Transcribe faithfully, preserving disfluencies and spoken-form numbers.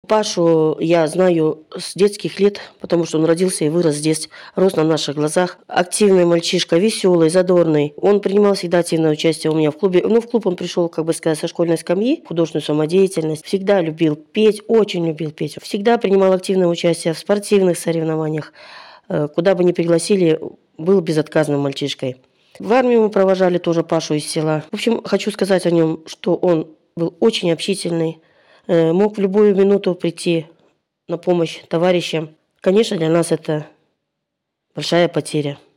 Пашу я знаю с детских лет, потому что он родился и вырос здесь, рос на наших глазах. Активный мальчишка, веселый, задорный. Он принимал всегда активное участие у меня в клубе. Ну, в клуб он пришел, как бы сказать, со школьной скамьи, художественную самодеятельность. Всегда любил петь, очень любил петь. Всегда принимал активное участие в спортивных соревнованиях. Куда бы ни пригласили, был безотказным мальчишкой. В армию мы провожали тоже Пашу из села. В общем, хочу сказать о нем, что он был очень общительный, мог в любую минуту прийти на помощь товарищам. Конечно, для нас это большая потеря.